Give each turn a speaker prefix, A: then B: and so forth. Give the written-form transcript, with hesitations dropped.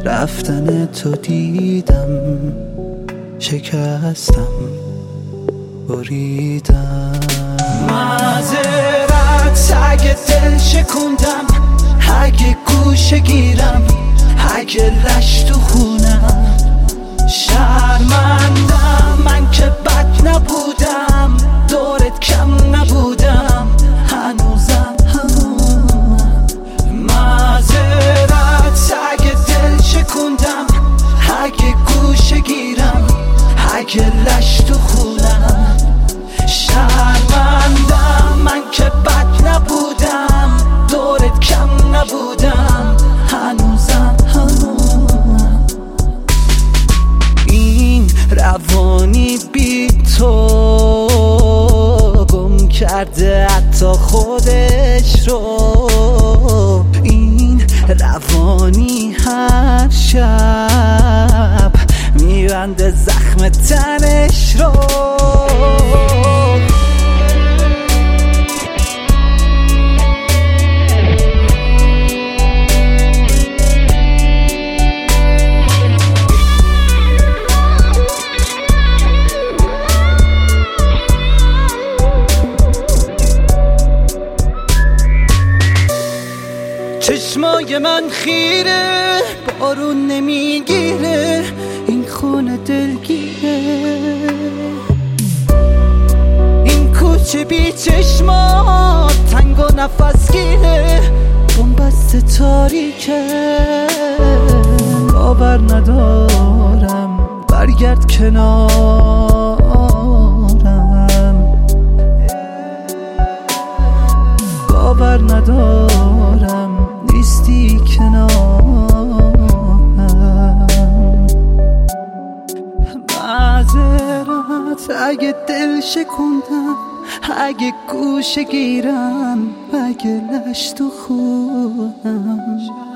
A: رفتن تو دیدم، شکستم بریدم. معذرت اگه دل شکوندم، اگه گوشه گیرم، اگه لش تو خونم. شرمندم من که بد نبودم، دورت کم نبودم، هنوزم همونم. معذرت اگه دل شکوندم، اگه گوشه گیرم، اگه لش تو خونم. شرمندم من که بد نبودم، دورت کم نبودم، هنوزم همونم. این روانی بی تو گم کرده حتی خودش رو. این روانی هر شب میبنده زخم تنش رو. چشمای من خیره، بارون نمیگیره، این خونه دلگیره. این کوچه بی چشما تنگ و نفس گیره، بنبست تاریکه. باور ندارم برگرد کنارم، باور ندارم نیستی کنارم. معذرت اگه دل شکوندم، اگه گوشه گیرم، اگه لش تو خونم.